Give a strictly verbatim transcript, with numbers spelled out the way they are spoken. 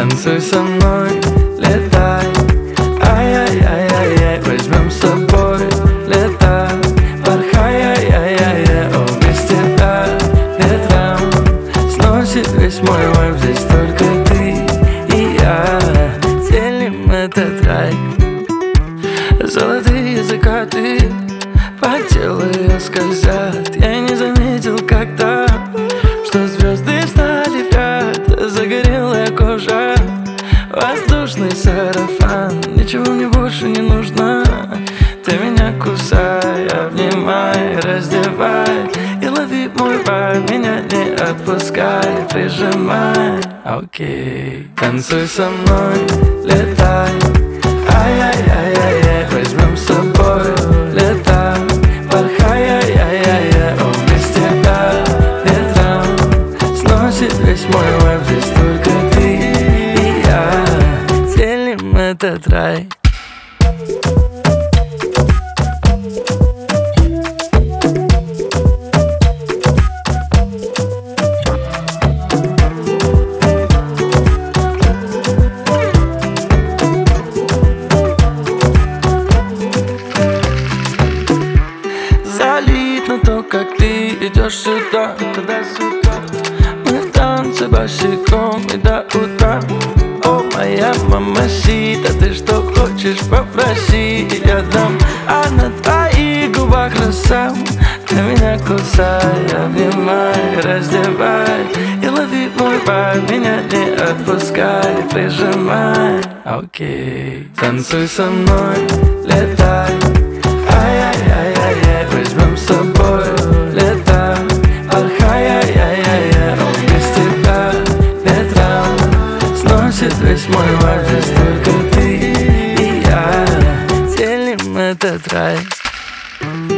Танцуй со мной, летай, ай-яй-яй-яй-яй, возьмем с собой лето, порхай, ай-яй-яй-яй, о, без тебя ветром сносит весь мой вайб, здесь только ты и я, делим этот рай. Золотые закаты по телу ее скользят, я не заметил когда, что звезды встали в ряд, загорелая кожа, воздушный сарафан, ничего мне больше не нужно. Ты меня кусай, обнимай, раздевай и лови мой вайб, меня не отпускай, прижимай. Окей, танцуй со мной, летай, ай-яй-яй-яй-яй, возьмем с собой лето, порхай, ай-яй-яй-яй, о, без тебя ветром сносит весь мой вайб, здесь только ты и я, делим этот рай. Залит на то, как ты идешь сюда, туда-сюда. Мы в танце босиком и до утра. О, моя мамасита, ты что хочешь, попроси, я дам. А на твоих губах роса, ты меня кусай, обнимай, раздевай и лови мой вайб, меня не отпускай, прижимай. Окей, танцуй со мной, летай, ай-яй-яй-яй-яй, возьмем с собой лето, порхай, ай-яй-яй-яй, о, без тебя ветром сносит весь мой вайб, здесь только ты и я, делим этот рай.